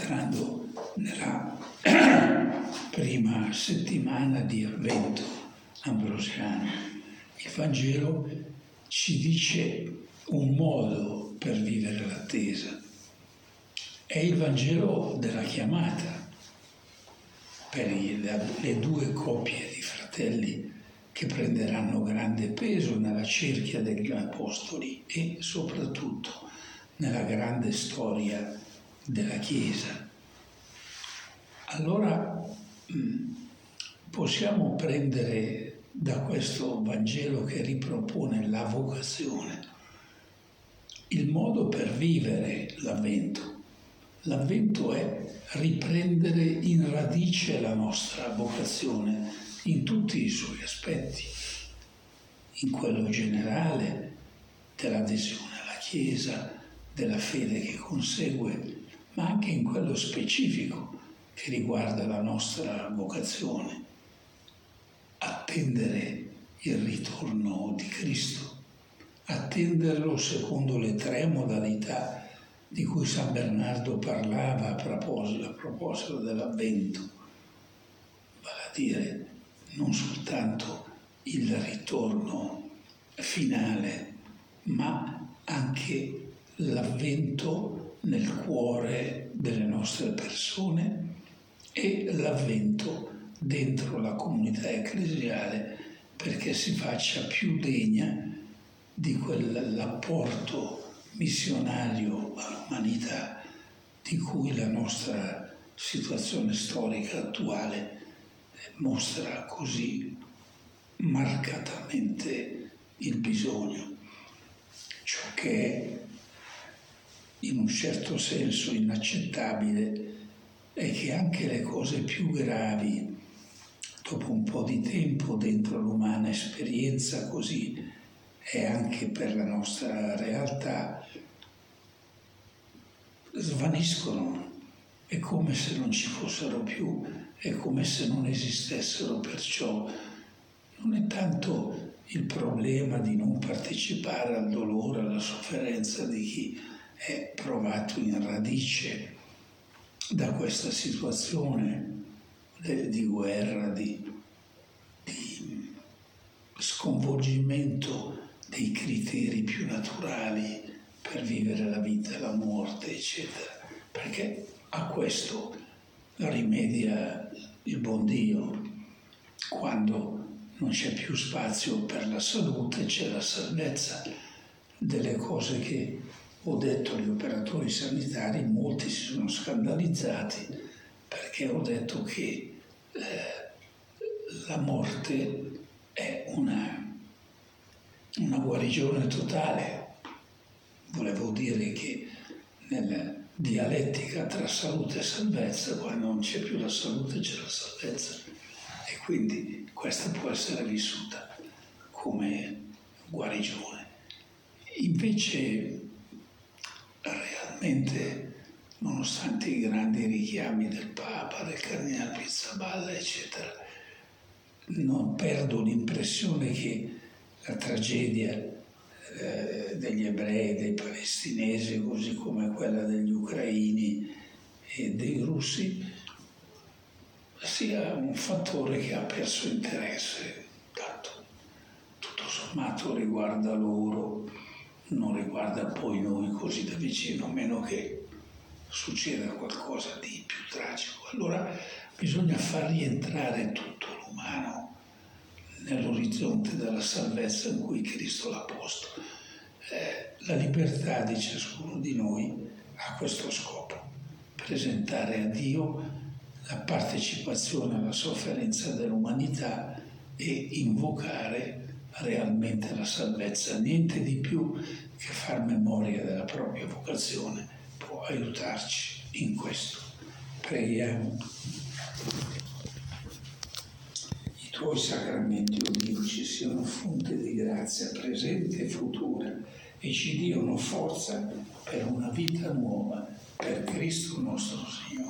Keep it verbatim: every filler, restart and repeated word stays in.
entrando nella prima settimana di Avvento ambrosiano. Il Vangelo ci dice un modo per vivere l'attesa. È il Vangelo della chiamata per le due coppie di fratelli che prenderanno grande peso nella cerchia degli apostoli e soprattutto nella grande storia della Chiesa. Allora possiamo prendere da questo Vangelo che ripropone la vocazione il modo per vivere l'Avvento. L'Avvento è riprendere in radice la nostra vocazione in tutti i suoi aspetti, in quello generale dell'adesione alla Chiesa, della fede che consegue, ma anche in quello specifico che riguarda la nostra vocazione. Attendere il ritorno di Cristo, attenderlo secondo le tre modalità di cui San Bernardo parlava a proposito, a proposito dell'Avvento, vale a dire non soltanto il ritorno finale, ma anche l'Avvento nel cuore delle nostre persone e l'Avvento dentro la comunità ecclesiale, perché si faccia più degna di quell'apporto missionario all'umanità di cui la nostra situazione storica attuale mostra così marcatamente il bisogno. Ciò che è in un certo senso inaccettabile è che anche le cose più gravi, dopo un po' di tempo dentro l'umana esperienza così, e anche per la nostra realtà, svaniscono. È come se non ci fossero più, è come se non esistessero, perciò non è tanto il problema di non partecipare al dolore, alla sofferenza di chi è provato in radice da questa situazione di guerra, di, di sconvolgimento dei criteri più naturali per vivere la vita, la morte, eccetera, perché a questo rimedia il buon Dio. Quando non c'è più spazio per la salute, c'è la salvezza. Delle cose che ho detto agli operatori sanitari, molti si sono scandalizzati perché ho detto che eh, la morte è una, una guarigione totale. Volevo dire che nella dialettica tra salute e salvezza, quando non c'è più la salute c'è la salvezza, e quindi questa può essere vissuta come guarigione. Invece realmente, nonostante i grandi richiami del Papa, del Cardinale Pizzaballa, eccetera, non perdo l'impressione che la tragedia eh, degli ebrei, dei palestinesi, così come quella degli ucraini e dei russi, sia un fattore che ha perso interesse, tanto tutto sommato riguarda loro, non riguarda poi noi così da vicino, a meno che succeda qualcosa di più tragico. Allora bisogna far rientrare tutto l'umano nell'orizzonte della salvezza in cui Cristo l'ha posto. Eh, la libertà di ciascuno di noi ha questo scopo: presentare a Dio la partecipazione alla sofferenza dell'umanità e invocare realmente la salvezza. Niente di più che far memoria della propria vocazione può aiutarci in questo. Preghiamo. I tuoi sacramenti, o Dio, ci siano fonte di grazia presente e futura e ci diano forza per una vita nuova, per Cristo nostro Signore.